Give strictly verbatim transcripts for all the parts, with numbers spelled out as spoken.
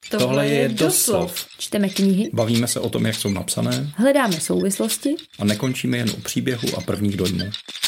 Tohle, Tohle je doslov. Čteme knihy, bavíme se o tom, jak jsou napsané, hledáme souvislosti a nekončíme jen u příběhu a prvních dojmů.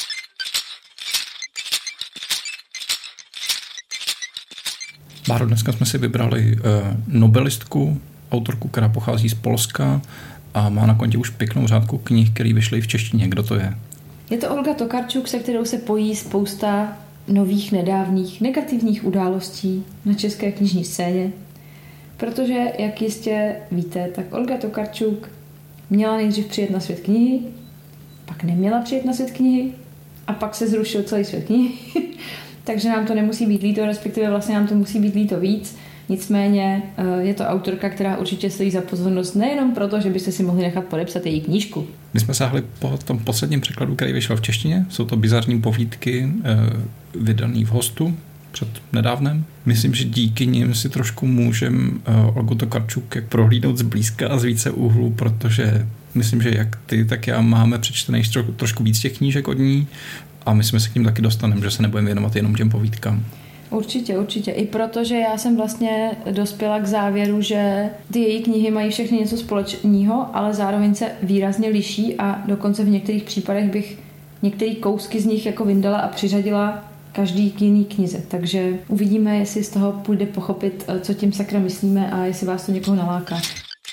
Báro, dneska jsme si vybrali uh, nobelistku, autorku, která pochází z Polska a má na kontě už pěknou řádku knih, které vyšly v češtině. Kdo to je? Je to Olga Tokarczuk, se kterou se pojí spousta nových, nedávných, negativních událostí na české knižní scéně. Protože, jak jistě víte, tak Olga Tokarczuk měla nejdřív přijet na svět knihy, pak neměla přijet na svět knihy a pak se zrušil celý svět knihy. Takže nám to nemusí být líto, respektive vlastně nám to musí být líto víc. Nicméně je to autorka, která určitě stojí za pozornost nejenom proto, že byste si mohli nechat podepsat její knížku. My jsme sáhli po tom posledním překladu, který vyšel v češtině. Jsou to bizarní povídky vydaný v Hostu před nedávnem. Myslím, že díky nim si trošku můžeme Olgu Tokarczuk jak prohlídnout zblízka a z více úhlů, protože myslím, že jak ty, tak já máme přečtených trošku, trošku víc těch knížek od ní a my jsme se k ním taky dostaneme, že se nebudeme věnovat jenom těm povídkám. Určitě, určitě. I protože já jsem vlastně dospěla k závěru, že ty její knihy mají všechny něco společného, ale zároveň se výrazně liší a dokonce v některých případech bych některé kousky z nich jako vyndala a přiřadila každý k jiný knize. Takže uvidíme, jestli z toho půjde pochopit, co tím sakra myslíme a jestli vás to někoho naláká.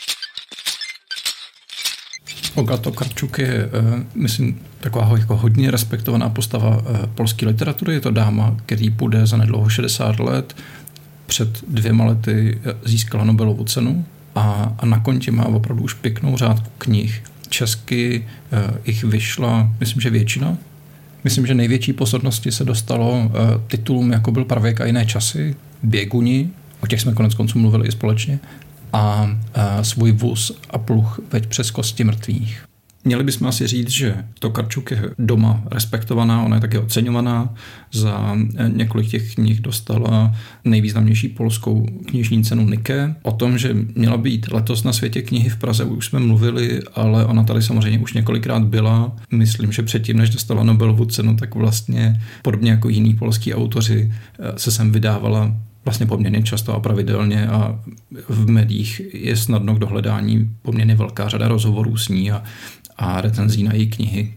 Olga Tokarczuk je, myslím, taková jako hodně respektovaná postava polské literatury. Je to dáma, který bude za nedlouho šedesát let. Před dvěma lety získala Nobelovu cenu a, a na kontě má opravdu už pěknou řádku knih. Česky jich vyšla, myslím, že většina. Myslím, že největší pozornosti se dostalo titulům, jako byl Pravěk a jiné časy, Běguni, o těch jsme konec konců mluvili i společně, a, a Svůj vůz a pluh veď přes kosti mrtvých. Měli bychom asi říct, že Tokarczuk je doma respektovaná, ona je také oceňovaná. Za několik těch knih dostala nejvýznamnější polskou knižní cenu Nike. O tom, že měla být letos na světě knihy v Praze, už jsme mluvili, ale ona tady samozřejmě už několikrát byla. Myslím, že předtím, než dostala Nobelovu cenu, tak vlastně podobně jako jiní polský autoři se sem vydávala vlastně poměrně často a pravidelně a v médiích je snadno k dohledání poměrně velká řada rozhovorů s ní a, a recenzí na její knihy.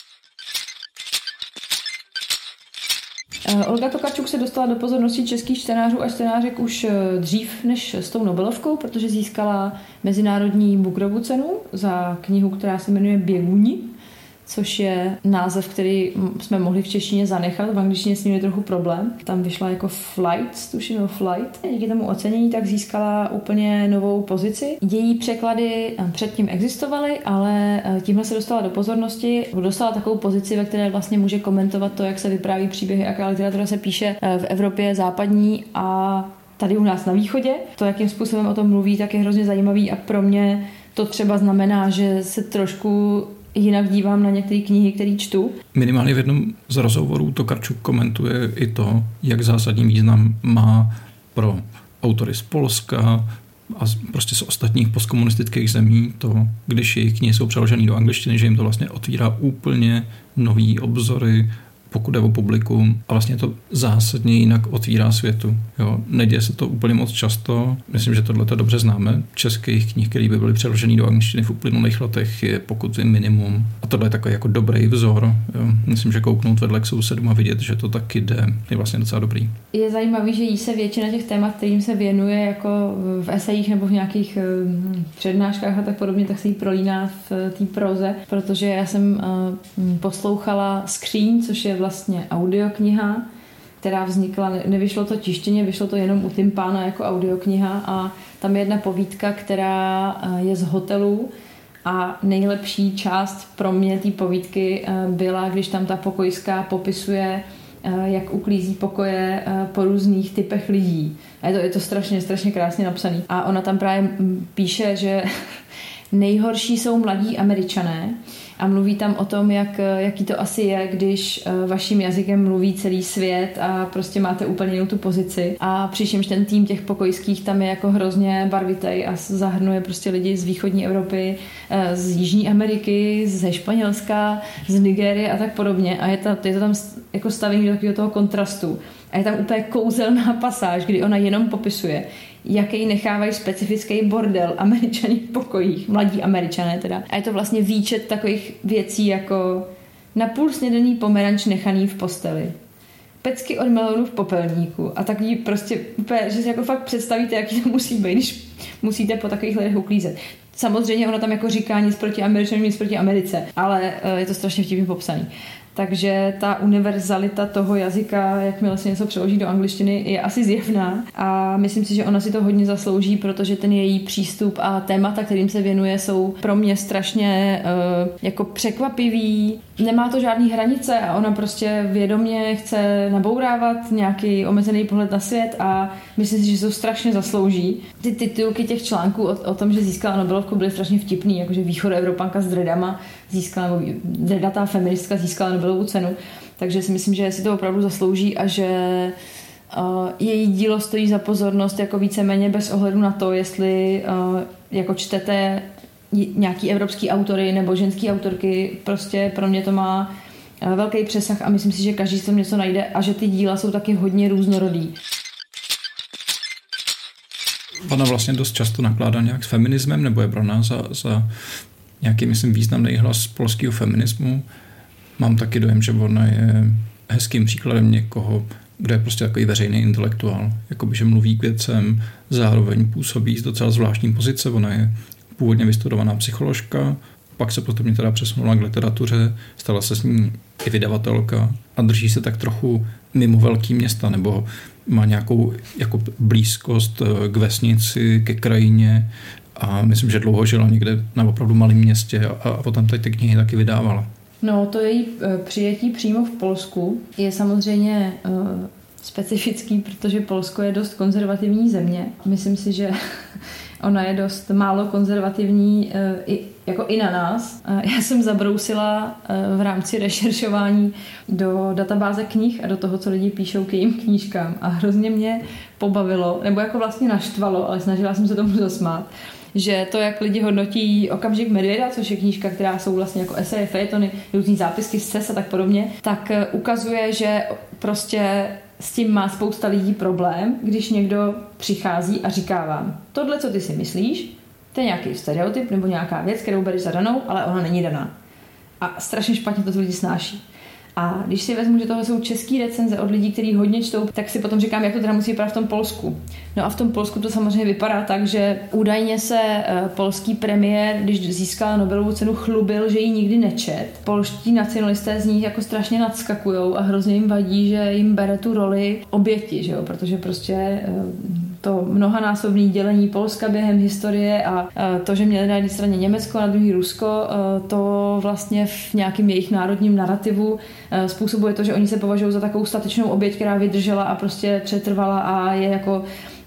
Olga Tokarczuk se dostala do pozornosti českých čtenářů a čtenářek už dřív než s tou Nobelovkou, protože získala Mezinárodní Bookerovu cenu za knihu, která se jmenuje Běguni, což je název, který jsme mohli v češtině zanechat. V angličtině s ním je trochu problém. Tam vyšla jako Flight, tuším, no Flight. Díky tomu ocenění tak získala úplně novou pozici. Její překlady předtím existovaly, ale tímhle se dostala do pozornosti. Dostala takovou pozici, ve které vlastně může komentovat to, jak se vypráví příběhy, jaká literatura se píše v Evropě západní a tady u nás na východě. To, jakým způsobem o tom mluví, tak je hrozně zajímavý a pro mě to třeba znamená, že se trošku jinak dívám na některé knihy, které čtu. Minimálně v jednom z rozhovorů Tokarczuk komentuje i to, jak zásadní význam má pro autory z Polska a prostě z ostatních postkomunistických zemí to, když jejich knihy jsou přeložené do angličtiny, že jim to vlastně otvírá úplně nový obzory, pokud jde o publikum a vlastně to zásadně jinak otvírá světu. Jo, neděje se to úplně moc často. Myslím, že tohle to dobře známe. Českých knih, které by byly přeloženy do angličtiny v uplynulých letech, je pokud vím minimum. A tohle je takový jako dobrý vzor. Jo. Myslím, že kouknout vedle k sousedům a vidět, že to taky jde, je vlastně docela dobrý. Je zajímavý, že jí se většina těch témat, kterým se věnuje jako v esejích nebo v nějakých přednáškách a tak podobně, tak se jí prolíná v té proze, protože já jsem poslouchala Skříň, což je vlastně audiokniha, která vznikla, nevyšlo to tištěně, vyšlo to jenom u Tympána jako audiokniha a tam je jedna povídka, která je z hotelu a nejlepší část pro mě té povídky byla, když tam ta pokojská popisuje, jak uklízí pokoje po různých typech lidí. A je to, je to strašně, strašně krásně napsaný. A ona tam právě píše, že nejhorší jsou mladí Američané a mluví tam o tom, jak, jaký to asi je, když vaším jazykem mluví celý svět a prostě máte úplně jinou tu pozici. A přičemž ten tým těch pokojských tam je jako hrozně barvitej a zahrnuje prostě lidi z východní Evropy, z Jižní Ameriky, ze Španělska, z Nigérie a tak podobně. A je to, je to tam jako stavění do takového toho kontrastu. A je tam úplně kouzelná pasáž, kdy ona jenom popisuje, jaký nechávají specifický bordel Američani v pokojích, mladí Američané teda. A je to vlastně výčet takových věcí jako napůl snědený pomeranč nechaný v posteli, pecky od melonu v popelníku a takový prostě úplně, že si jako fakt představíte, jaký to musí být, když musíte po takových lidech uklízet. Samozřejmě ona tam jako říká nic proti Američanům, nic proti Americe, ale je to strašně vtipně popsaný. Takže ta univerzalita toho jazyka, jakmile se něco přeloží do angličtiny, je asi zjevná a myslím si, že ona si to hodně zaslouží, protože ten její přístup a témata, kterým se věnuje, jsou pro mě strašně uh, jako překvapivý. Nemá to žádný hranice a ona prostě vědomě chce nabourávat nějaký omezený pohled na svět a myslím si, že se to strašně zaslouží. Ty titulky těch článků o, o tom, že získala Nobelovku, byly strašně vtipný, jakože východoevropanka s dredama získala, nebo dredatá feministka získala Nobelovu cenu, takže si myslím, že si to opravdu zaslouží a že uh, její dílo stojí za pozornost jako víceméně bez ohledu na to, jestli uh, jako čtete nějaký evropský autory nebo ženský autorky, prostě pro mě to má uh, velký přesah a myslím si, že každý si tam něco najde a že ty díla jsou taky hodně různorodý. Ona vlastně dost často nakládá nějak s feminismem nebo je braná za, za nějaký, myslím, významný hlas polského feminismu. Mám taky dojem, že ona je hezkým příkladem někoho, kdo je prostě takový veřejný intelektuál. Jakoby, že mluví k věcem, zároveň působí z docela zvláštní pozice. Ona je původně vystudovaná psycholožka, pak se potom teda přesunula k literatuře, stala se s ní i vydavatelka a drží se tak trochu mimo velký města, nebo má nějakou jako blízkost k vesnici, ke krajině a myslím, že dlouho žila někde na opravdu malém městě a, a potom tady ty knihy taky vydávala. No, to její přijetí přímo v Polsku je samozřejmě uh, specifický, protože Polsko je dost konzervativní země. Myslím si, že ona je dost málo konzervativní uh, i, jako i na nás. Uh, já jsem zabrousila uh, v rámci rešeršování do databáze knih a do toho, co lidi píšou k jejím knížkám a hrozně mě pobavilo, nebo jako vlastně naštvalo, ale snažila jsem se tomu zasmát, že to, jak lidi hodnotí Okamžik medvěda, což je knížka, která jsou vlastně jako eseje, fejetony, různý zápisky z ces a tak podobně, tak ukazuje, že prostě s tím má spousta lidí problém, když někdo přichází a říká vám, tohle, co ty si myslíš, to je nějaký stereotyp nebo nějaká věc, kterou bereš za danou, ale ona není daná. A strašně špatně to lidi snáší. A když si vezmu, že tohle jsou český recenze od lidí, kteří hodně čtou, tak si potom říkám, jak to teda musí vypadat v tom Polsku. No a v tom Polsku to samozřejmě vypadá tak, že údajně se polský premiér, když získal Nobelovu cenu, chlubil, že ji nikdy nečet. Polští nacionalisté z ní jako strašně nadskakujou a hrozně jim vadí, že jim bere tu roli oběti, že jo? Protože prostě to mnohanásobné dělení Polska během historie a to, že měli na jedné straně Německo a na druhé Rusko, to vlastně v nějakém jejich národním narrativu způsobuje to, že oni se považují za takovou statečnou oběť, která vydržela a prostě přetrvala a je jako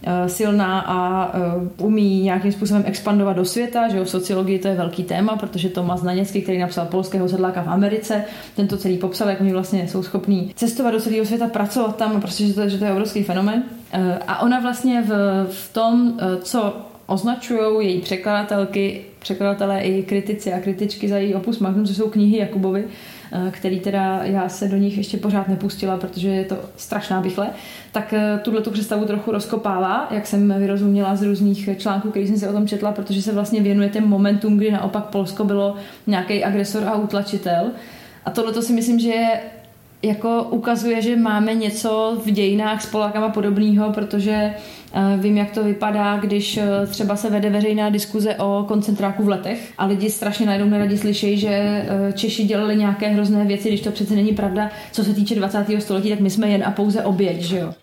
silná a umí nějakým způsobem expandovat do světa, že jo, v sociologii to je velký téma, protože Tomáš Znaněcký, který napsal Polského sedláka v Americe, ten to celý popsal, jak oni vlastně jsou schopní cestovat do celého světa, pracovat tam, prostě, že to, že to je obrovský fenomén. A ona vlastně v, v tom, co označují její překladatelky, překladatelé i kritici a kritičky za její opus magnum, což jsou knihy Jakubovy, který teda já se do nich ještě pořád nepustila, protože je to strašná bychle, tak tuhletu představu trochu rozkopává, jak jsem vyrozuměla z různých článků, který jsem si o tom četla, protože se vlastně věnuje těm momentům, kdy naopak Polsko bylo nějaký agresor a utlačitel. A tohleto si myslím, že je jako ukazuje, že máme něco v dějinách s Polákama podobného, protože vím, jak to vypadá, když třeba se vede veřejná diskuze o koncentráku v Letech a lidi strašně najednou neradi slyšejí, že Češi dělali nějaké hrozné věci, když to přece není pravda. Co se týče dvacátého století, tak my jsme jen a pouze oběť, že jo?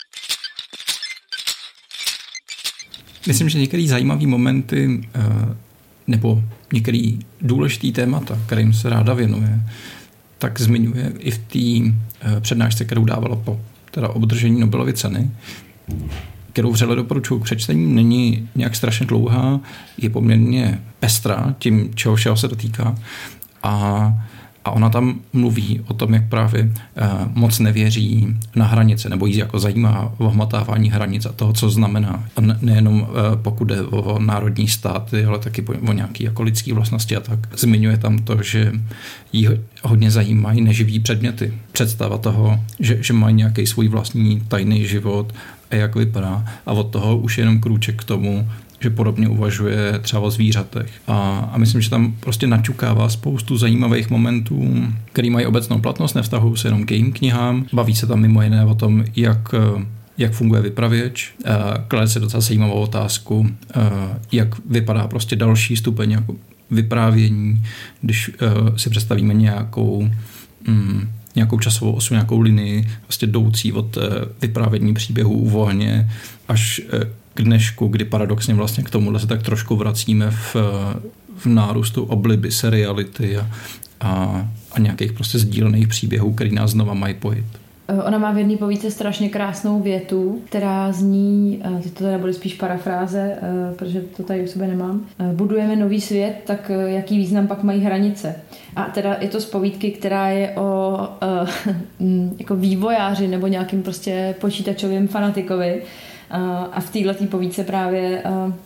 Myslím, že některé zajímavé momenty nebo některé důležitý témata, kterým se ráda věnuje, tak zmiňuje i v té přednášce, kterou dávala po teda obdržení Nobelovy ceny, kterou vřele doporučuji k přečtení. Není nějak strašně dlouhá, je poměrně pestrá tím, čeho všeho se dotýká. A, a ona tam mluví o tom, jak právě uh, moc nevěří na hranice, nebo jí jako zajímá ohmatávání hranic a toho, co znamená. A ne, nejenom uh, pokud jde o národní státy, ale taky o, o nějaké jako lidské vlastnosti a tak. Zmiňuje tam to, že jí hodně zajímají neživý předměty. Představa toho, že, že mají nějaký svůj vlastní tajný život a jak vypadá. A od toho už je jenom krůček k tomu, že podobně uvažuje třeba o zvířatech. A, a myslím, že tam prostě naťukává spoustu zajímavých momentů, který mají obecnou platnost, nevztahují se jenom k jejím knihám. Baví se tam mimo jiné o tom, jak, jak funguje vypravěč. Klade se docela zajímavou otázku, jak vypadá prostě další stupeň jako vyprávění, když si představíme nějakou mm, nějakou časovou osu, nějakou linii, vlastně jdoucí od vyprávění příběhů uvolně až k dnešku, kdy paradoxně vlastně k tomuhle se tak trošku vracíme v, v nárůstu obliby, seriality a, a, a nějakých prostě sdílených příběhů, který nás znova mají pojít. Ona má v jedné povídce strašně krásnou větu, která zní, teď to teda bude spíš parafráze, protože to tady u sebe nemám, budujeme nový svět, tak jaký význam pak mají hranice. A teda je to z povídky, která je o jako vývojáři nebo nějakým prostě počítačovým fanatikovi. A v této povídce právě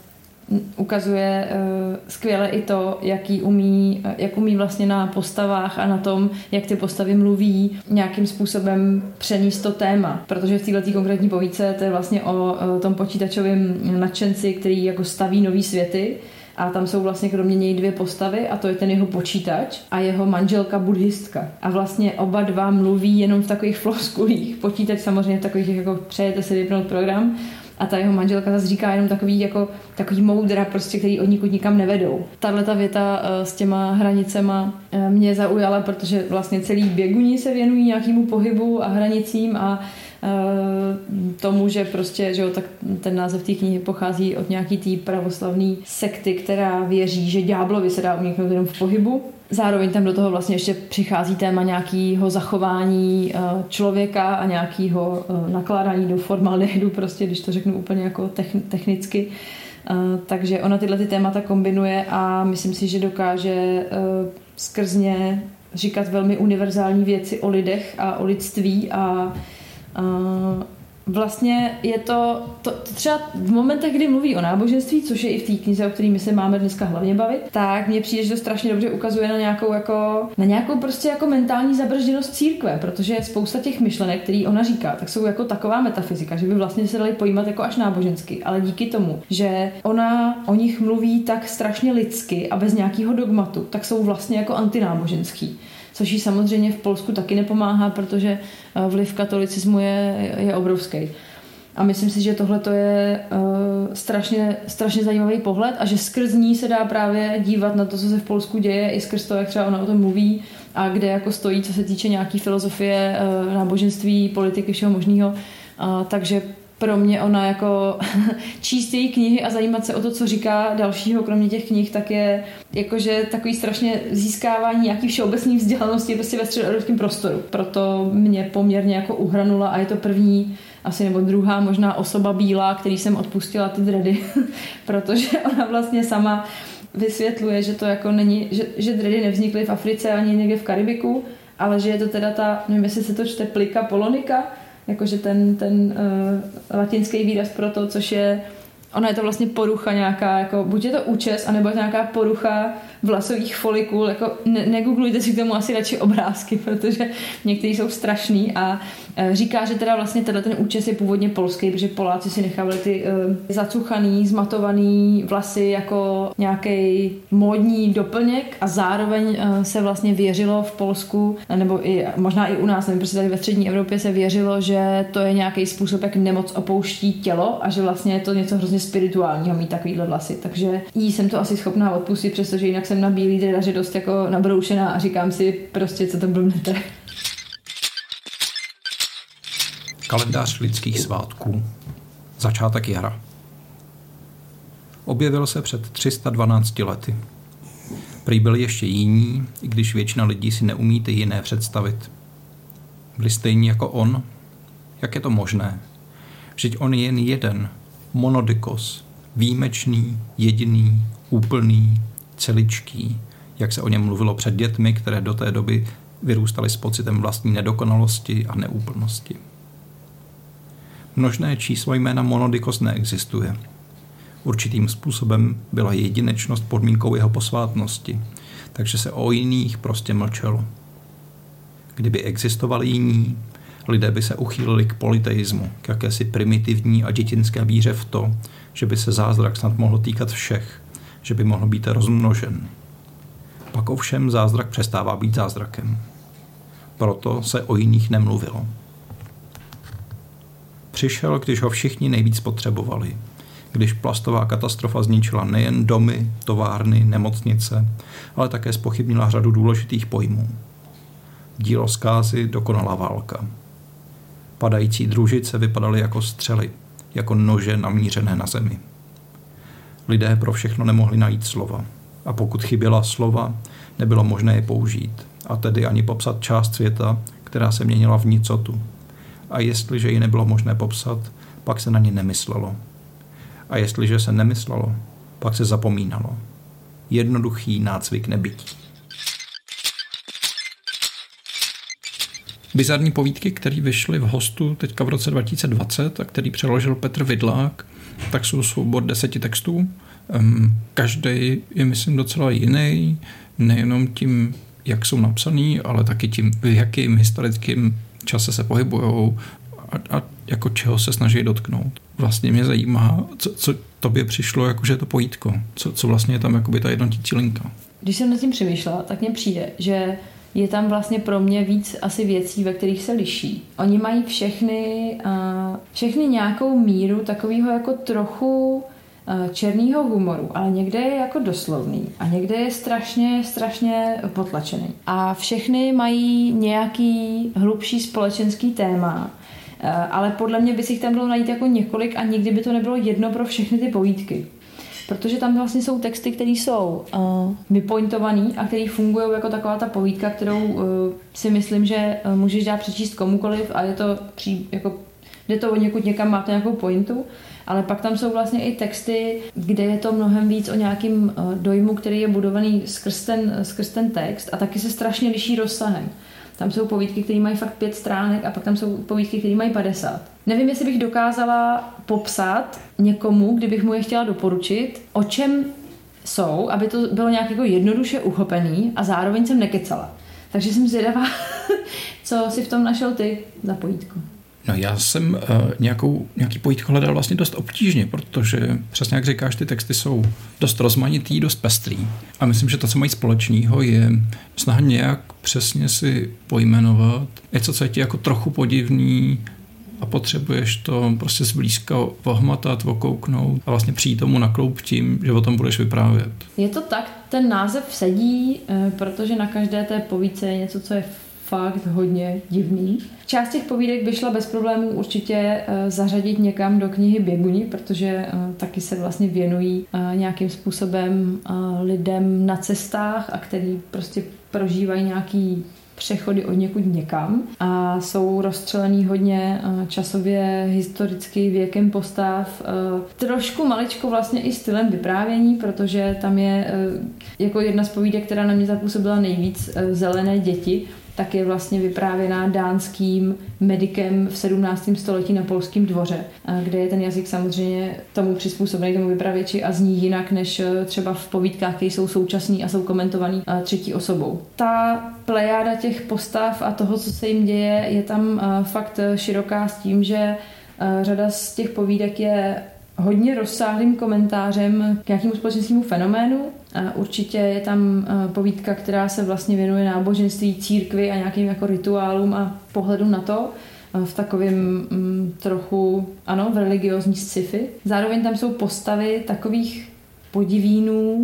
ukazuje skvěle i to, jaký umí, jak umí vlastně na postavách a na tom, jak ty postavy mluví, nějakým způsobem přenést to téma. Protože v této konkrétní povídce to je vlastně o tom počítačovém nadšenci, který jako staví nový světy. A tam jsou vlastně kromě něj dvě postavy a to je ten jeho počítač a jeho manželka buddhistka. A vlastně oba dva mluví jenom v takových floskulích. Počítač samozřejmě v takových, jako přejete si vypnout program a ta jeho manželka zase říká jenom takový, jako, takový moudra, prostě, který od nikud nikam nevedou. Tahle ta věta uh, s těma hranicema uh, mě zaujala, protože vlastně celý běguní se věnují nějakému pohybu a hranicím a tomu, že prostě, že jo, tak ten název té knihy pochází od nějaký té pravoslavné sekty, která věří, že ďáblovi se dá uniknout jenom v pohybu. Zároveň tam do toho vlastně ještě přichází téma nějakého zachování člověka a nějakého nakládání do formaldehydu, prostě, když to řeknu úplně jako technicky. Takže ona tyhle ty témata kombinuje a myslím si, že dokáže skrzně říkat velmi univerzální věci o lidech a o lidství a Uh, vlastně je to, to, to třeba v momentech, kdy mluví o náboženství, což je i v té knize, o které my se máme dneska hlavně bavit, tak mně přijde, že to strašně dobře ukazuje na nějakou, jako, na nějakou prostě jako mentální zabržděnost církve, protože spousta těch myšlenek, který ona říká, tak jsou jako taková metafyzika, že by vlastně se dali pojímat jako až nábožensky, ale díky tomu, že ona o nich mluví tak strašně lidsky a bez nějakého dogmatu, tak jsou vlastně jako antináboženský. Což jí samozřejmě v Polsku taky nepomáhá, protože vliv katolicismu je, je obrovský. A myslím si, že tohle je uh, strašně, strašně zajímavý pohled a že skrz ní se dá právě dívat na to, co se v Polsku děje, i skrz to, jak třeba ona o tom mluví a kde jako stojí, co se týče nějaký filozofie, uh, náboženství, politiky, všeho možného. Uh, takže pro mě ona jako číst její knihy a zajímat se o to, co říká dalšího, kromě těch knih, tak je jakože takový strašně získávání nějaký všeobecný vzdělanosti prostě ve středoevropském prostoru. Proto mě poměrně jako uhranula a je to první asi nebo druhá možná osoba bílá, který jsem odpustila ty dready, protože ona vlastně sama vysvětluje, že to jako není, že, že dready nevznikly v Africe ani někde v Karibiku, ale že je to teda ta, nevím, jestli se to čte plica polonica, jakože ten, ten uh, latinský výraz pro to, což je, ona je to vlastně porucha nějaká, jako, buď je to účes, anebo je to nějaká porucha vlasových folikul, jako ne, negooglujte si k tomu asi radši obrázky, protože některý jsou strašný a uh, říká, že teda vlastně tenhle ten účes je původně polský, protože Poláci si nechávali ty uh, zacuchaný, zmatovaný vlasy jako nějaký módní doplněk a zároveň uh, se vlastně věřilo v Polsku, nebo i, možná i u nás, nevím, prostě tady ve střední Evropě se věřilo, že to je nějaký způsob, jak nemoc opouští tělo a že vlastně je to něco hrozně spirituálního mít takovýhle vlasy. Takže jí jsem to asi schopná odpustit, přestože jinak jsem na bílý dredaři dost jako nabroušená a říkám si prostě, co to blbnete. Kalendář lidských svátků. Začátek jara. Objevil se před tři sta dvanácti lety. Prý byli ještě jiní, i když většina lidí si neumí ty jiné představit. Byli stejní jako on? Jak je to možné? Vždyť on je jen jeden, monodikos, výjimečný, jediný, úplný, celičký, jak se o něm mluvilo před dětmi, které do té doby vyrůstaly s pocitem vlastní nedokonalosti a neúplnosti. Množné číslo jména monodikos neexistuje. Určitým způsobem byla jedinečnost podmínkou jeho posvátnosti, takže se o jiných prostě mlčelo. Kdyby existovali jiní, lidé by se uchýlili k politeismu, k jakési primitivní a dětinské víře v to, že by se zázrak snad mohl týkat všech, že by mohl být rozmnožen. Pak ovšem zázrak přestává být zázrakem. Proto se o jiných nemluvilo. Přišel, když ho všichni nejvíc potřebovali, když plastová katastrofa zničila nejen domy, továrny, nemocnice, ale také zpochybnila řadu důležitých pojmů. Dílo zkázy dokonala válka. Padající družice vypadaly jako střely, jako nože namířené na zemi. Lidé pro všechno nemohli najít slova. A pokud chyběla slova, nebylo možné je použít, a tedy ani popsat část světa, která se měnila v nicotu. A jestliže ji nebylo možné popsat, pak se na ně nemyslelo. A jestliže se nemyslelo, pak se zapomínalo. Jednoduchý nácvik nebytí. Bizarní povídky, které vyšly v Hostu teďka v roce dva tisíce dvacet a který přeložil Petr Vidlák, tak jsou soubor deseti textů. Každý je, myslím, docela jiný, nejenom tím, jak jsou napsaný, ale taky tím, v jakým historickým čase se pohybujou a, a jako čeho se snaží dotknout. Vlastně mě zajímá, co, co tobě přišlo, jakože je to pojítko. Co, co vlastně je tam jakoby ta jednotící linka. Když jsem nad tím přemýšlela, tak mně přijde, že je tam vlastně pro mě víc asi věcí, ve kterých se liší. Oni mají všechny, uh, všechny nějakou míru takového jako trochu černýho humoru, ale někde je jako doslovný a někde je strašně, strašně potlačený. A všechny mají nějaký hlubší společenský téma, ale podle mě by si jich tam bylo najít jako několik a nikdy by to nebylo jedno pro všechny ty povídky. Protože tam vlastně jsou texty, které jsou uh, vypointovaný a které fungují jako taková ta povídka, kterou uh, si myslím, že uh, můžeš dát přečíst komukoliv a je to pří, jako, jde to někud někam, má to nějakou pointu. Ale pak tam jsou vlastně i texty, kde je to mnohem víc o nějakým dojmu, který je budovaný skrz ten, skrz ten text a taky se strašně liší rozsahem. Tam jsou povídky, které mají fakt pět stránek a pak tam jsou povídky, které mají padesát. Nevím, jestli bych dokázala popsat někomu, kdybych mu je chtěla doporučit, o čem jsou, aby to bylo nějak jako jednoduše uchopený a zároveň jsem nekecala. Takže jsem zvědavá, co si v tom našel ty za povídku. No já jsem uh, nějakou, nějaký pojítko hledal vlastně dost obtížně, protože přesně jak říkáš, ty texty jsou dost rozmanitý, dost pestrý. A myslím, že to, co mají společného, je snaha nějak přesně si pojmenovat něco, co je ti jako trochu podivný a potřebuješ to prostě zblízka ohmatat, okouknout a vlastně přijít tomu na kloup tím, že o tom budeš vyprávět. Je to tak, ten název sedí, protože na každé té povídce je něco, co je fakt hodně divný. Část těch povídek by šla bez problémů určitě zařadit někam do knihy Běguni, protože taky se vlastně věnují nějakým způsobem lidem na cestách a který prostě prožívají nějaký přechody od někud někam a jsou rozstřelený hodně časově, historicky, věkem postav. Trošku maličko vlastně i stylem vyprávění, protože tam je jako jedna z povídek, která na mě zapůsobila nejvíc, Zelené děti, tak je vlastně vyprávěná dánským medikem v sedmnáctém století na polském dvoře, kde je ten jazyk samozřejmě tomu přizpůsobený tomu vypravěči a zní jinak než třeba v povídkách, které jsou současný a jsou komentovaný třetí osobou. Ta plejáda těch postav a toho, co se jim děje, je tam fakt široká s tím, že řada z těch povídek je hodně rozsáhlým komentářem k nějakému společenskému fenoménu. Určitě je tam povídka, která se vlastně věnuje náboženství, církvi a nějakým jako rituálům a pohledu na to v takovém mm, trochu, ano, v religiózní sci-fi. Zároveň tam jsou postavy takových podivínů,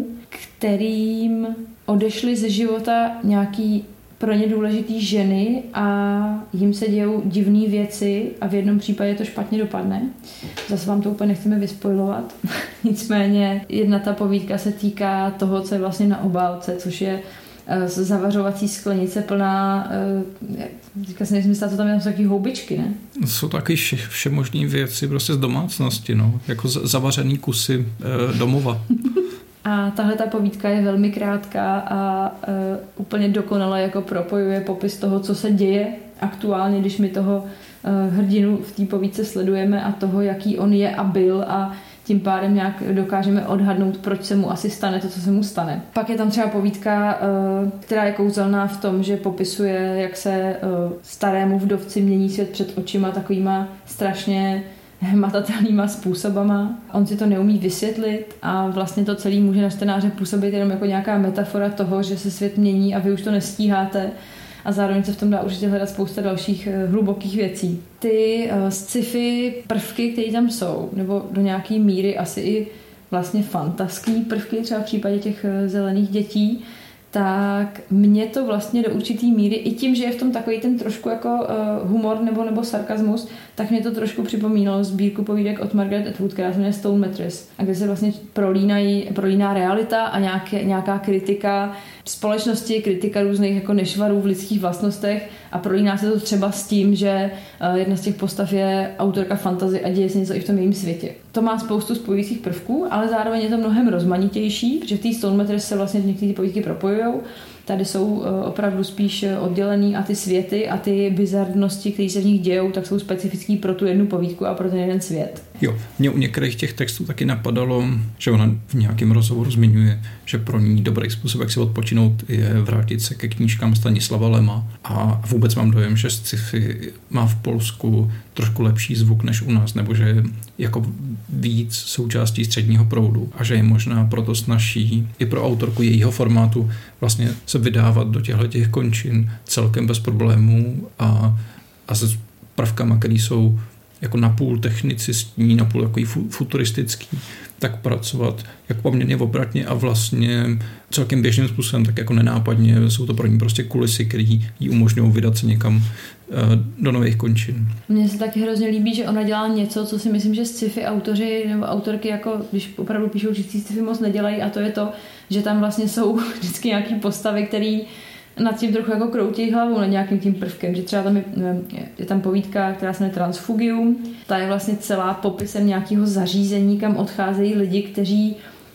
kterým odešly ze života nějaký pro ně důležitý ženy a jim se dějou divné věci a v jednom případě to špatně dopadne. Zase vám to úplně nechceme vyspoilovat. Nicméně jedna ta povídka se týká toho, co je vlastně na obálce, což je zavařovací sklenice plná, říká se nejsem jistá, co tam je, tam jsou taky houbičky, ne? Jsou taky vše, všemožný věci prostě z domácnosti, no. Jako zavařený kusy e, domova. A tahle ta povídka je velmi krátká a e, úplně dokonale jako propojuje popis toho, co se děje aktuálně, když my toho e, hrdinu v té povídce sledujeme a toho, jaký on je a byl a tím pádem nějak dokážeme odhadnout, proč se mu asi stane to, co se mu stane. Pak je tam třeba povídka, která je kouzelná v tom, že popisuje, jak se starému vdovci mění svět před očima takovýma strašně hmatatelnýma způsobama. On si to neumí vysvětlit a vlastně to celé může na čtenáře působit jenom jako nějaká metafora toho, že se svět mění a vy už to nestíháte. A zároveň se v tom dá určitě hledat spousta dalších hlubokých věcí. Ty uh, sci-fi prvky, které tam jsou, nebo do nějaké míry asi i vlastně fantastické prvky, třeba v případě těch uh, zelených dětí, tak mě to vlastně do určitý míry, i tím, že je v tom takový ten trošku jako uh, humor nebo, nebo sarkazmus, tak mě to trošku připomínalo sbírku povídek od Margaret Atwood, která se jmenuje Stone Mattress, a kde se vlastně prolínají, prolíná realita a nějaké, nějaká kritika společnosti, kritika různých jako nešvarů v lidských vlastnostech a prolíná se to třeba s tím, že uh, jedna z těch postav je autorka fantasy a děje se něco i v tom jejím světě. To má spoustu spojujících prvků, ale zároveň je to mnohem rozmanitější, protože v té Stone Mattress se vlastně některé ty povídky propojujou. Tady jsou opravdu spíš oddělený a ty světy a ty bizarnosti, které se v nich dějou, tak jsou specifický pro tu jednu povídku a pro ten jeden svět. Jo, mě u některých těch textů taky napadalo, že ona v nějakém rozhovoru zmiňuje, že pro ní dobrý způsob, jak si odpočinout, je vrátit se ke knížkám Stanislava Lema. A vůbec mám dojem, že sci-fi má v Polsku trošku lepší zvuk než u nás, nebo že je jako víc součástí středního proudu a že je možná proto snazší i pro autorku jejího formátu vlastně se vydávat do těchto těch končin celkem bez problémů a, a se prvkama, které jsou jako napůl technicistní, napůl jako futuristický, tak pracovat jako poměrně obratně a vlastně celkem běžným způsobem, tak jako nenápadně. Jsou to pro ní prostě kulisy, které jí umožňují vydat se někam do nových končin. Mně se taky hrozně líbí, že ona dělá něco, co si myslím, že sci-fi autoři nebo autorky, jako když opravdu píšou čistý sci-fi, moc nedělají, a to je to, že tam vlastně jsou vždycky nějaký postavy, který nad tím trochu jako kroutí hlavou, nad nějakým tím prvkem, že třeba tam je, je tam povídka, která se jmenuje Transfugium, ta je vlastně celá popisem nějakého zařízení, kam odcházejí lidi, kteří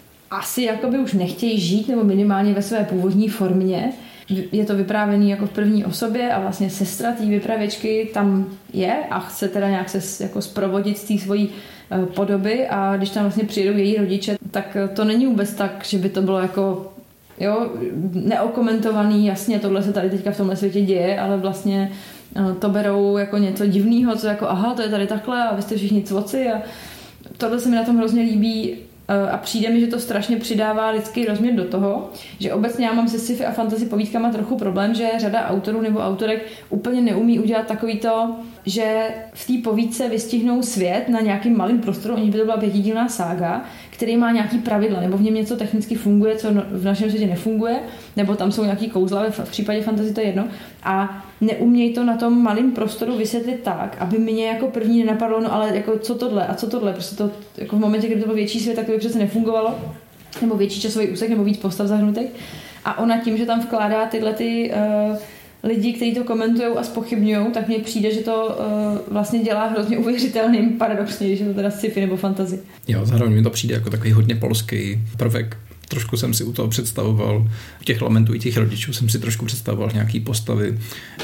asi jakoby už nechtějí žít, nebo minimálně ve své původní formě. Je to vyprávěný jako v první osobě a vlastně sestra té vypravěčky tam je a chce teda nějak se jako zprovodit z té svojí podoby, a když tam vlastně přijedou její rodiče, tak to není vůbec tak, že by to bylo jako jo, neokomentovaný, jasně, tohle se tady teďka v tomhle světě děje, ale vlastně to berou jako něco divného, co jako aha, to je tady takhle a vy jste všichni cvoci, a tohle se mi na tom hrozně líbí. A přijde mi, že to strašně přidává lidský rozměr do toho, že obecně já mám se sci-fi a fantasy povídkama trochu problém, že řada autorů nebo autorek úplně neumí udělat takový to, že v té povídce vystihnou svět na nějakým malým prostoru, aniž by to byla pětidílná sága, který má nějaký pravidla, nebo v něm něco technicky funguje, co v našem světě nefunguje, nebo tam jsou nějaký kouzla, v případě fantasy to je jedno, a neumějí to na tom malém prostoru vysvětlit tak, aby mě jako první nenapadlo, no ale jako co tohle a co tohle, prostě to jako v momentě, kdy to byl větší svět, tak to by přece nefungovalo, nebo větší časový úsek, nebo víc postav zahrnutých. A ona tím, že tam vkládá tyhle ty uh, lidi, kteří to komentujou a zpochybňujou, tak mně přijde, že to uh, vlastně dělá hrozně uvěřitelným, paradoxně, když je to teda sci-fi nebo fantasy. Jo, zároveň mi to přijde jako takový hodně polský prvek. Trošku jsem si u toho představoval, u těch lamentujících rodičů jsem si trošku představoval nějaký postavy,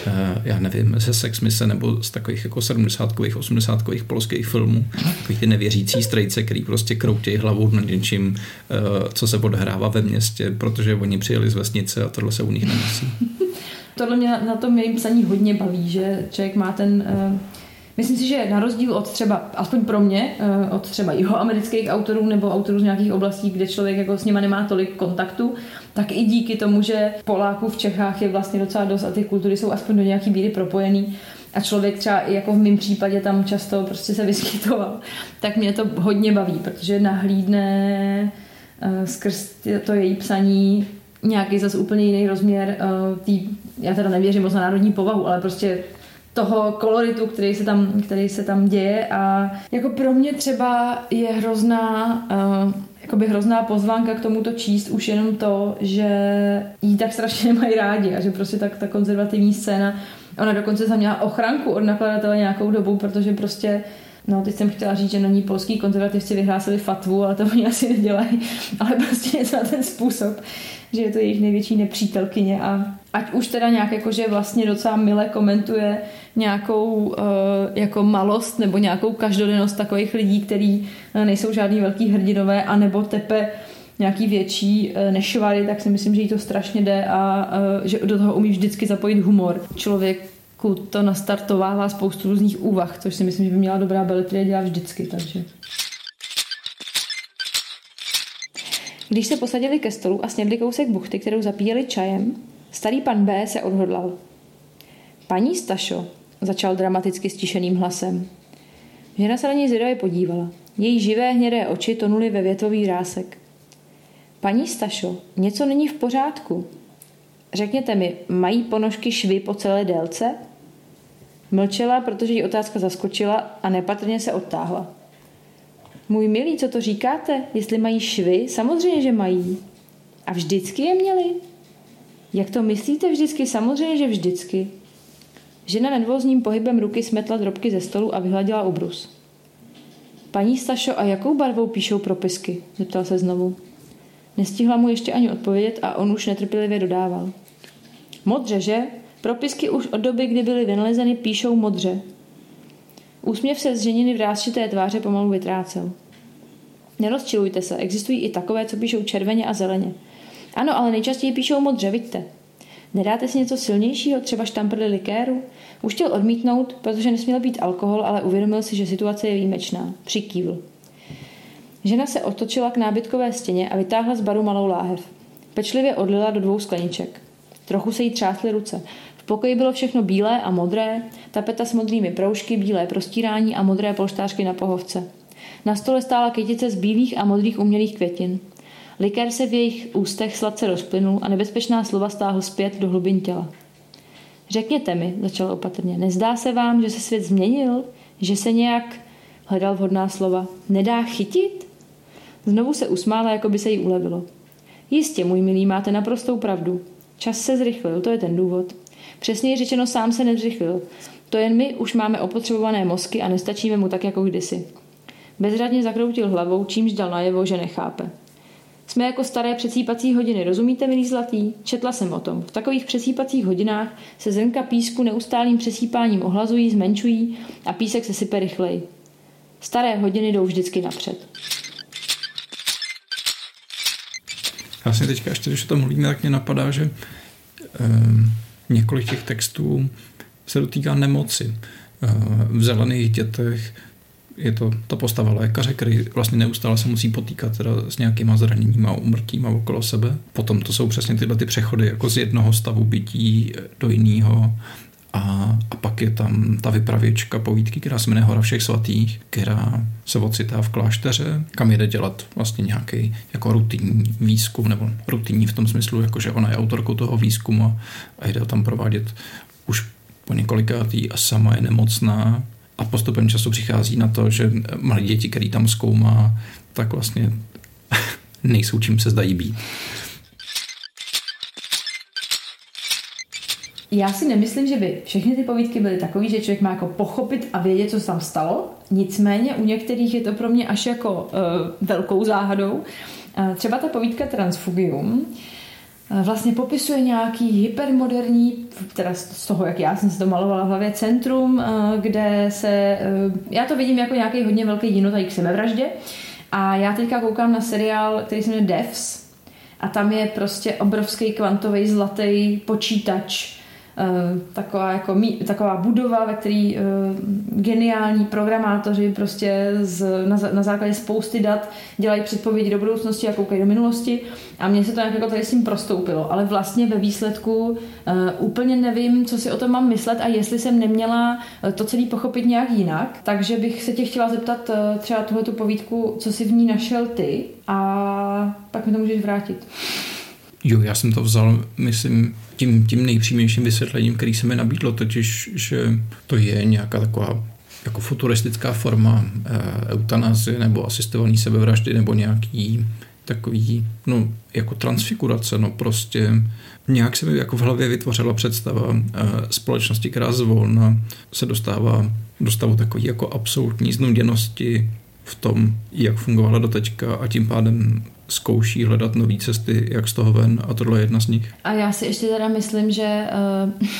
já nevím, ze Sex Mise nebo z takových jako sedmdesátkových, osmdesátkových polských filmů, takových ty nevěřící strejce, který prostě kroutějí hlavou nad něčím, co se odhrává ve městě, protože oni přijeli z vesnice a tohle se u nich nemusí. Tohle mě na tom jejím psaní hodně baví, že člověk má ten... Myslím si, že na rozdíl od třeba, aspoň pro mě, od třeba jihoamerických autorů nebo autorů z nějakých oblastí, kde člověk jako s nima nemá tolik kontaktu, tak i díky tomu, že Poláků v Čechách je vlastně docela dost a ty kultury jsou aspoň do nějaký míry propojený a člověk třeba i jako v mém případě tam často prostě se vyskytoval, tak mě to hodně baví, protože nahlídne skrz to její psaní nějaký zase úplně jiný rozměr tý, já teda nevěřím moc na národní povahu, ale prostě toho koloritu, který se tam, který se tam děje, a jako pro mě třeba je hrozná uh, jakoby hrozná pozvánka k tomuto číst už jenom to, že jí tak strašně nemají rádi a že prostě tak ta konzervativní scéna, ona dokonce tam měla ochranku od nakladatele nějakou dobu, protože prostě No, teď jsem chtěla říct, že na ní polský konzervativci vyhlásili fatvu, ale to oni asi nedělají. Ale prostě něco na ten způsob, že je to jejich největší nepřítelkyně a ať už teda nějak jakože vlastně docela mile komentuje nějakou uh, jako malost nebo nějakou každodennost takových lidí, který uh, nejsou žádný velký hrdinové, anebo tepe nějaký větší uh, nešvary, tak si myslím, že jí to strašně jde a uh, že do toho umí vždycky zapojit humor. Člověk to nastartovává spoustu různých úvah, což si myslím, že by měla dobrá beletrie dělat vždycky, takže. Když se posadili ke stolu a snědli kousek buchty, kterou zapíjeli čajem, starý pan B. se odhodlal. Paní Stašo, začal dramaticky stišeným hlasem. Žena se na něj zvědavě podívala. Její živé hnědé oči tonuly ve větvový rásek. Paní Stašo, něco není v pořádku. Řekněte mi, mají ponožky švy po celé délce? Mlčela, protože jí otázka zaskočila a nepatrně se odtáhla. Můj milý, co to říkáte? Jestli mají švy? Samozřejmě, že mají. A vždycky je měli? Jak to myslíte vždycky? Samozřejmě, že vždycky. Žena nedvozním pohybem ruky smetla drobky ze stolu a vyhladila ubrus. Paní Stašo, a jakou barvou píšou propisky? Zeptal se znovu. Nestihla mu ještě ani odpovědět a on už netrpělivě dodával. Modře, že? Propisky už od doby, kdy byly vynalezeny, píšou modře. Úsměv se z ženiny vrásčité tváře pomalu vytrácel. Nerozčilujte se, existují i takové, co píšou červeně a zeleně. Ano, ale nejčastěji píšou modře, vidíte. Nedáte si něco silnějšího, třeba štamprly likéru? Už chtěl odmítnout, protože nesměl být alkohol, ale uvědomil si, že situace je výjimečná. Přikývl. Žena se otočila k nábytkové stěně a vytáhla z baru malou láhev. Pečlivě odlila do dvou skleniček. Trochu se jí třásly ruce. V pokoji bylo všechno bílé a modré, tapeta s modrými proužky, bílé prostírání a modré polštářky na pohovce. Na stole stála kytice z bílých a modrých umělých květin. Likér se v jejich ústech sladce rozplynul a nebezpečná slova stáhl zpět do hlubin těla. Řekněte mi, začal opatrně, nezdá se vám, že se svět změnil? Že se nějak, hledal vhodná slova, nedá chytit? Znovu se usmála, jako by se jí ulevilo. Jistě, můj milý, máte naprostou pravdu. Čas se zrychlil, to je ten důvod. Přesněji řečeno, sám se nezrychlil. To jen my už máme opotřebované mozky a nestačíme mu tak jako kdysi. Bezradně zakroutil hlavou, čímž dal najevo, že nechápe. Jsme jako staré přecípací hodiny, rozumíte, milý zlatý? Četla jsem o tom. V takových přecípacích hodinách se zrnka písku neustálým přesípáním ohlazují, zmenšují a písek se sype rychleji. Staré hodiny jdou vždycky napřed. Vlastně teďka ještě, když o tom mluvíme, tak mě napadá, že eh, několik těch textů se dotýká nemoci. Eh, v Zelených dětech je to ta postava lékaře, který vlastně neustále se musí potýkat teda s nějakýma zraněníma a umrtíma okolo sebe. Potom to jsou přesně tyhle ty přechody jako z jednoho stavu bytí do jiného. A, a pak je tam ta vypravěčka povídky, která se jmenuje Hora všech svatých, která se ocitá v klášteře, kam jede dělat vlastně nějaký jako rutinní výzkum, nebo rutinní v tom smyslu, jako že ona je autorkou toho výzkumu a jde tam provádět už po několikátý a sama je nemocná a postupem času přichází na to, že malí děti, který tam zkoumá, tak vlastně nejsou čím se zdají být. Já si nemyslím, že by všechny ty povídky byly takový, že člověk má jako pochopit a vědět, co se tam stalo. Nicméně u některých je to pro mě až jako uh, velkou záhadou. Uh, třeba ta povídka Transfugium uh, vlastně popisuje nějaký hypermoderní, teda z toho, jak já jsem se to malovala v hlavě, centrum, uh, kde se, uh, já to vidím jako nějaký hodně velký dinotajík k sebevraždě. A já teďka koukám na seriál, který se jmenuje Devs. A tam je prostě obrovský kvantový zlatý počítač, taková, jako, taková budova, ve který uh, geniální programátoři prostě z, na, na základě spousty dat dělají předpovědi do budoucnosti a koukají do minulosti a mně se to nějak jako tady s tím prostoupilo, ale vlastně ve výsledku uh, úplně nevím, co si o tom mám myslet a jestli jsem neměla to celé pochopit nějak jinak, takže bych se tě chtěla zeptat uh, třeba tuhletu povídku, co si v ní našel ty a pak mi to můžeš vrátit. Jo, já jsem to vzal, myslím, tím, tím nejpřímějším vysvětlením, který se mi nabídlo, totiž, že to je nějaká taková jako futuristická forma e, eutanazie nebo asistovaný sebevraždy nebo nějaký, takový, no, jako transfigurace, no prostě nějak se mi jako v hlavě vytvořila představa společnosti, která zvolna se dostává do stavu takový jako absolutní znuděnosti v tom, jak fungovala doteďka a tím pádem zkouší hledat nové cesty, jak z toho ven a tohle je jedna z nich. A já si ještě teda myslím, že uh,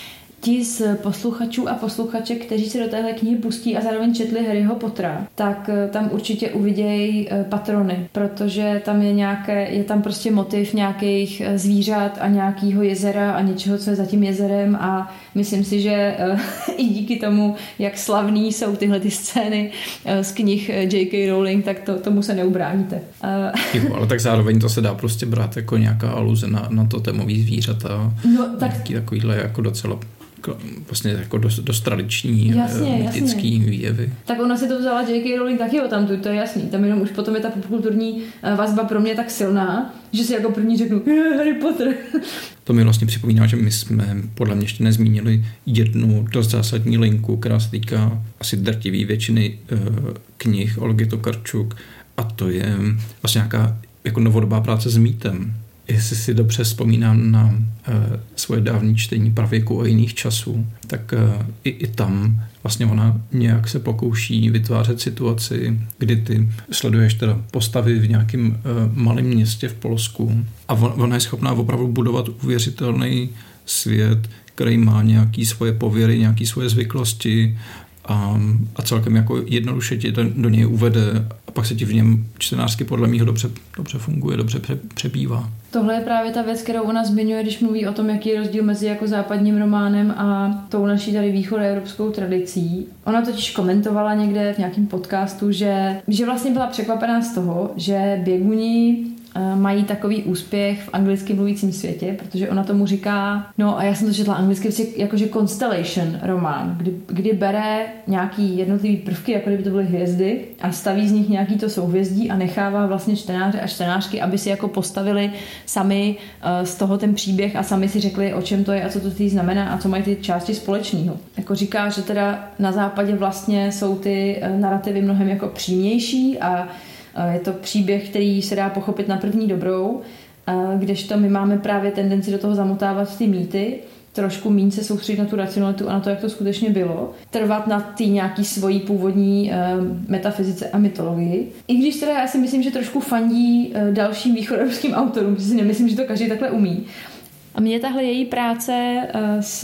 ti z posluchačů a posluchaček, kteří se do téhle knihy pustí a zároveň četli Harryho Pottera, tak uh, tam určitě uvidějí uh, patrony, protože tam je nějaké, je tam prostě motiv nějakých uh, zvířat a nějakého jezera a něčeho, co je za tím jezerem a myslím si, že uh, i díky tomu, jak slavný jsou tyhle ty scény uh, z knih J K Rowling, tak to, tomu se neubráníte. Uh. Jo, ale tak zároveň to se dá prostě brát jako nějaká aluze na, na totémový zvířata. No, tak... Nějaký takovýhle jako docela vlastně jako dost, dost tradiční jasně, mytický jasně. výjevy. Tak ona si to vzala J K Rowling taky odtamtud, to je jasný. Tam jenom už potom je ta popkulturní vazba pro mě tak silná, že si jako první řeknu Harry Potter. To mi vlastně připomíná, že my jsme podle mě ještě nezmínili jednu dost zásadní linku, která se týká asi drtivý většiny uh, knih Olgy Tokarczuk, a to je vlastně nějaká jako novodobá práce s mýtem. Jestli si dobře vzpomínám na uh, svoje dávné čtení Pravěku a jiných časů, tak uh, i, i tam vlastně ona nějak se pokouší vytvářet situaci, kdy ty sleduješ teda postavy v nějakém uh, malém městě v Polsku a on, ona je schopná opravdu budovat uvěřitelný svět, který má nějaký svoje pověry, nějaký svoje zvyklosti a, a celkem jako jednoduše ti do, do něj uvede a pak se ti v něm čtenářsky podle mýho dobře, dobře funguje, dobře pře, přebývá. Tohle je právě ta věc, kterou ona zmiňuje, když mluví o tom, jaký je rozdíl mezi jako západním románem a tou naší tady východoevropskou tradicí. Ona totiž komentovala někde v nějakém podcastu, že, že vlastně byla překvapená z toho, že běguni mají takový úspěch v anglicky mluvícím světě, protože ona tomu říká, no a já jsem to četla anglicky, jakože constellation román, kdy, kdy bere nějaký jednotlivý prvky, jako kdyby to byly hvězdy a staví z nich nějaký to souhvězdí a nechává vlastně čtenáře a čtenářky, aby si jako postavili sami uh, z toho ten příběh a sami si řekli, o čem to je a co to tý znamená a co mají ty části společného. Jako říká, že teda na západě vlastně jsou ty uh, narrativy mnohem jako přímější a je to příběh, který se dá pochopit na první dobrou, kdežto my máme právě tendenci do toho zamotávat ty mýty, trošku míň se soustředit na tu racionalitu a na to, jak to skutečně bylo, trvat na ty nějaký svojí původní metafyzice a mytologii. I když teda já si myslím, že trošku fandí dalším východoevropským autorům, že si nemyslím, že to každý takhle umí. A mě tahle její práce s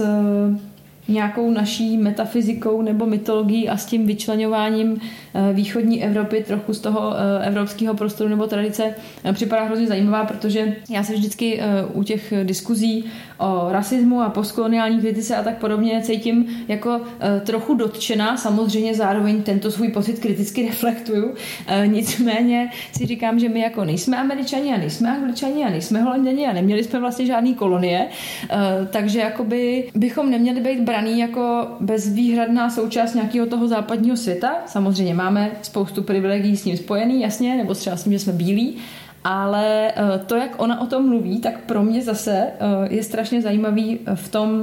nějakou naší metafyzikou nebo mytologií a s tím vyčleňováním východní Evropy trochu z toho evropského prostoru nebo tradice připadá hrozně zajímavá, protože já se vždycky u těch diskuzí o rasismu a postkoloniální kritice a tak podobně cítím jako trochu dotčená, samozřejmě zároveň tento svůj pocit kriticky reflektuju, nicméně si říkám, že my jako nejsme Američani a nejsme Angličani a nejsme Holanděni a neměli jsme vlastně žádný kolonie, takže jakoby bychom neměli být braný jako bezvýhradná součást nějakého toho západního světa. Samozřejmě máme spoustu privilegií s ním spojený, jasně, nebo třeba s tím, že jsme bílí, ale to, jak ona o tom mluví, tak pro mě zase je strašně zajímavý v tom,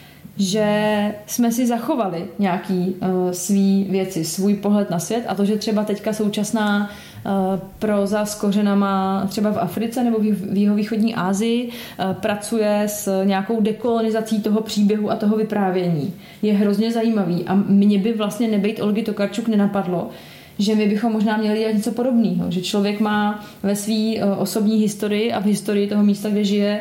že jsme si zachovali nějaký svý věci, svůj pohled na svět a to, že třeba teďka současná próza s kořenama třeba v Africe nebo v jihovýchodní Asii pracuje s nějakou dekolonizací toho příběhu a toho vyprávění. Je hrozně zajímavý a mě by vlastně nebejt Olgy Tokarczuk nenapadlo, že my bychom možná měli dělat něco podobného, že člověk má ve své osobní historii a v historii toho místa, kde žije,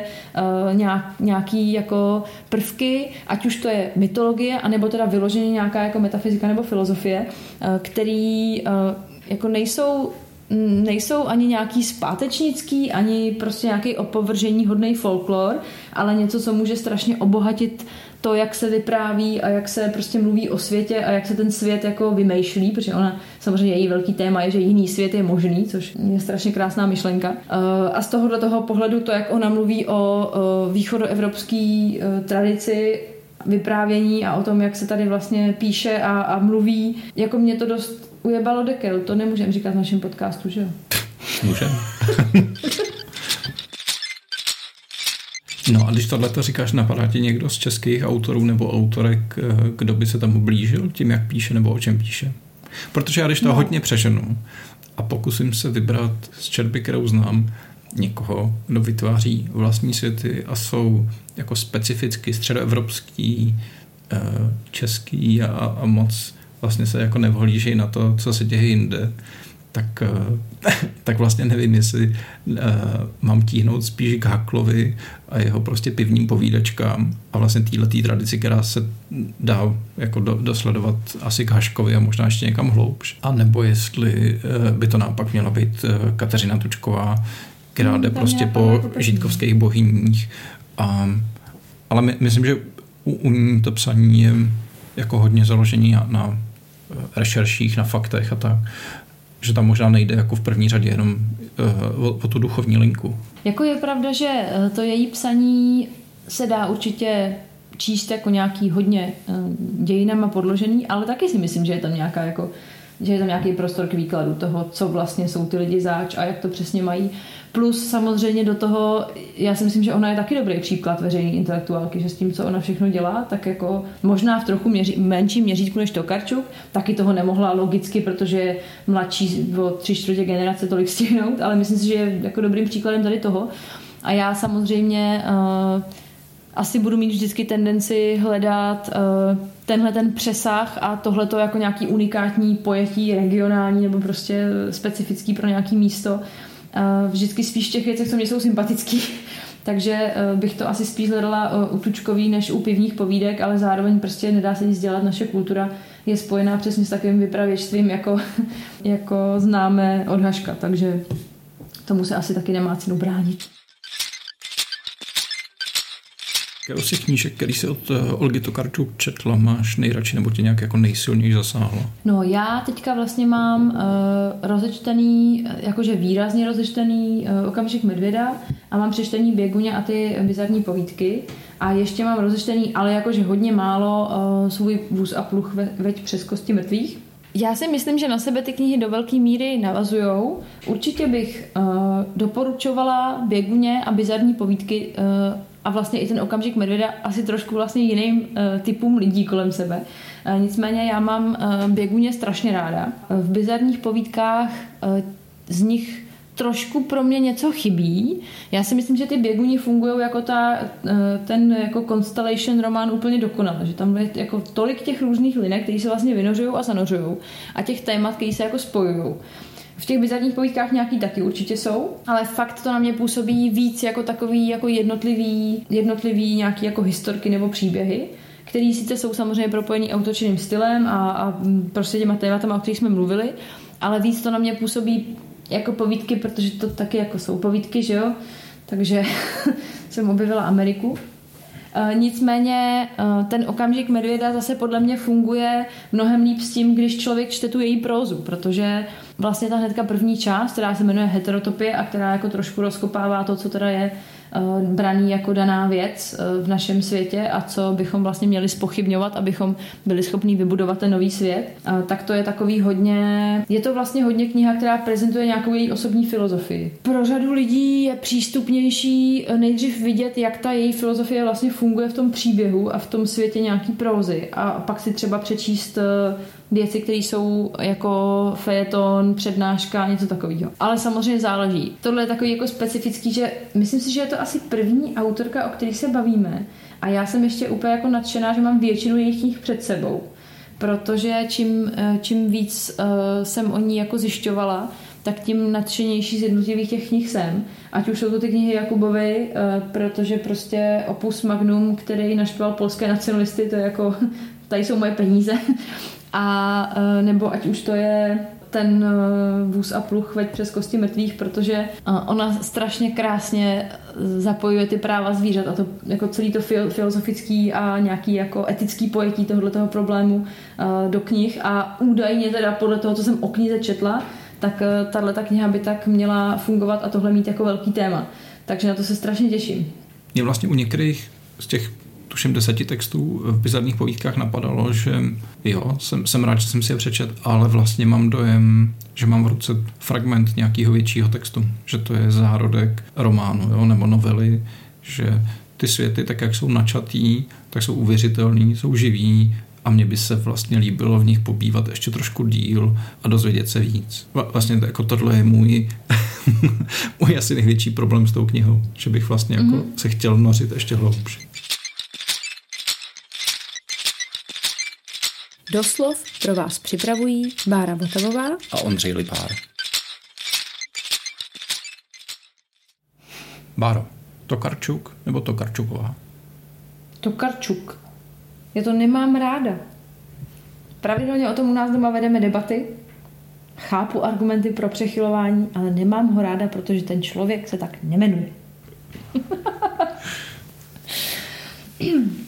nějaký jako prvky, ať už to je mytologie, anebo teda vyloženě nějaká jako metafyzika nebo filozofie, který jako nejsou nejsou ani nějaký zpátečnický, ani prostě nějaký opovržení hodnej folklor, ale něco, co může strašně obohatit to, jak se vypráví a jak se prostě mluví o světě a jak se ten svět jako vymýšlí, protože ona samozřejmě její velký téma je, že jiný svět je možný, což je strašně krásná myšlenka. A z tohohle toho pohledu to, jak ona mluví o východoevropské tradici vyprávění a o tom, jak se tady vlastně píše a, a mluví, jako mě to dost ujebalo dekel. To nemůžeme říkat v našem podcastu, že jo? Můžeme. No a když tohleto říkáš, napadá ti někdo z českých autorů nebo autorek, kdo by se tam blížil tím, jak píše nebo o čem píše? Protože já když to no. hodně přeženu a pokusím se vybrat z četby, kterou znám, někoho, kdo vytváří vlastní světy a jsou jako specificky středoevropský, český a, a moc vlastně se jako nevhlížejí na to, co se děje jinde, tak, tak vlastně nevím, jestli uh, mám tíhnout spíš k Hacklovi a jeho prostě pivním povídačkám a vlastně téhletý tradici, která se dá jako do, dosledovat asi k Haškovi a možná ještě někam hloubš. A nebo jestli uh, by to naopak měla být uh, Kateřina Tučková, která jde prostě po žítkovských bohyních. A, ale my, myslím, že u, u ní to psaní je jako hodně založení na, na rešerších, na faktech a tak, že tam možná nejde jako v první řadě jenom uh, o, o tu duchovní linku. Jako je pravda, že to její psaní se dá určitě číst jako nějaký hodně uh, dějinama podložený, ale taky si myslím, že je tam nějaká jako že je tam nějaký prostor k výkladu toho, co vlastně jsou ty lidi zač a jak to přesně mají. Plus samozřejmě do toho, já si myslím, že ona je taky dobrý příklad veřejný intelektuálky, že s tím, co ona všechno dělá, tak jako možná v trochu měří, menším měřítku než Tokarčuk, taky toho nemohla logicky, protože je mladší o tři čtvrtě generace tolik stihnout, ale myslím si, že je jako dobrým příkladem tady toho. A já samozřejmě uh, asi budu mít vždycky tendenci hledat uh, tenhle ten přesah a tohleto jako nějaký unikátní pojetí regionální nebo prostě specifický pro nějaký místo. Uh, vždycky spíš v těch věcech, co mě jsou sympatický. Takže uh, bych to asi spíš hledala uh, u Tučkový než u pivních povídek, ale zároveň prostě nedá se nic dělat. Naše kultura je spojená přesně s takovým vypravěčstvím, jako, jako známe od Haška. Takže tomu se asi taky nemá cenu bránit. Kterou z těch knížek, který jsi od Olgy Tokarčuk četla, máš nejradši nebo tě nějak jako nejsilněji zasáhlo? No já teďka vlastně mám uh, rozečtený, jakože výrazně rozečtený uh, Okamžik medvěda a mám přečtený Běguně a ty bizarní povídky a ještě mám rozečtený, ale jakože hodně málo uh, svůj Vůz a pluh ve, veď přes kosti mrtvých. Já si myslím, že na sebe ty knihy do velké míry navazujou. Určitě bych uh, doporučovala Běguně a bizarní povídky uh, a vlastně i ten Okamžik medvěda asi trošku vlastně jiným uh, typům lidí kolem sebe. Uh, nicméně já mám uh, Běguně strašně ráda. Uh, v bizarních povídkách uh, z nich trošku pro mě něco chybí. Já si myslím, že ty Běguni fungují jako ta, uh, ten jako Constellation román úplně dokonale, že tam je jako tolik těch různých linek, které se vlastně vynořují a zanořují a těch témat, které se jako spojují. V těch bizarních povídkách nějaký taky určitě jsou, ale fakt to na mě působí víc jako takový jako jednotlivý, jednotlivý nějaký jako historky nebo příběhy, které sice jsou samozřejmě propojený autočným stylem a, a prostě těma tématama, o kterých jsme mluvili, ale víc to na mě působí jako povídky, protože to taky jako jsou povídky, že jo? Takže jsem objevila Ameriku. Uh, nicméně uh, ten Okamžik medvěda zase podle mě funguje mnohem líp s tím, když člověk čte tu její prózu, protože vlastně ta hnedka první část, která se jmenuje Heterotopie a která jako trošku rozkopává to, co teda je uh, braný jako daná věc uh, v našem světě a co bychom vlastně měli zpochybňovat, abychom byli schopní vybudovat ten nový svět, uh, tak to je takový hodně, je to vlastně hodně kniha, která prezentuje nějakou její osobní filozofii. Pro řadu lidí je přístupnější nejdřív vidět, jak ta její filozofie vlastně funguje v tom příběhu a v tom světě nějaký prózy a pak si třeba přečíst věci, které jsou jako fejeton, přednáška, něco takového. Ale samozřejmě záleží. Tohle je takový jako specifický, že myslím si, že je to asi první autorka, o který se bavíme a já jsem ještě úplně jako nadšená, že mám většinu jejich knih před sebou, protože čím, čím víc uh, jsem o ní jako zjišťovala, tak tím nadšenější z jednotlivých těch knih jsem. Ať už jsou to ty knihy Jakubovy, uh, protože prostě opus magnum, který naštval polské nacionalisty, to je jako, tady jsou moje peníze. A uh, nebo ať už to je ten uh, Vůz a pluh veď přes kosti mrtvých, protože uh, ona strašně krásně zapojuje ty práva zvířat a to jako celý to fil- filozofický a nějaký jako etický pojetí tohoto problému uh, do knih a údajně teda podle toho, co jsem o knize četla, tak uh, tato kniha by tak měla fungovat a tohle mít jako velký téma. Takže na to se strašně těším. Mě vlastně u některých z těch tuším deseti textů v bizarních povídkách napadalo, že jo, jsem, jsem rád, že jsem si je přečet, ale vlastně mám dojem, že mám v ruce fragment nějakého většího textu, že to je zárodek románu, jo, nebo novely, že ty světy, tak jak jsou načatý, tak jsou uvěřitelný, jsou živí a mně by se vlastně líbilo v nich pobývat ještě trošku díl a dozvědět se víc. Vlastně jako tohle je můj, můj asi největší problém s tou knihou, že bych vlastně jako mm-hmm. se chtěl nořit ještě hloubš. Doslov pro vás připravují Bára Votavová a Ondřej Lipár. Báro, Tokarčuk nebo Tokarčuková? Tokarčuk. Já to nemám ráda. Pravidelně o tom u nás doma vedeme debaty. Chápu argumenty pro přechylování, ale nemám ho ráda, protože ten člověk se tak nemenuje.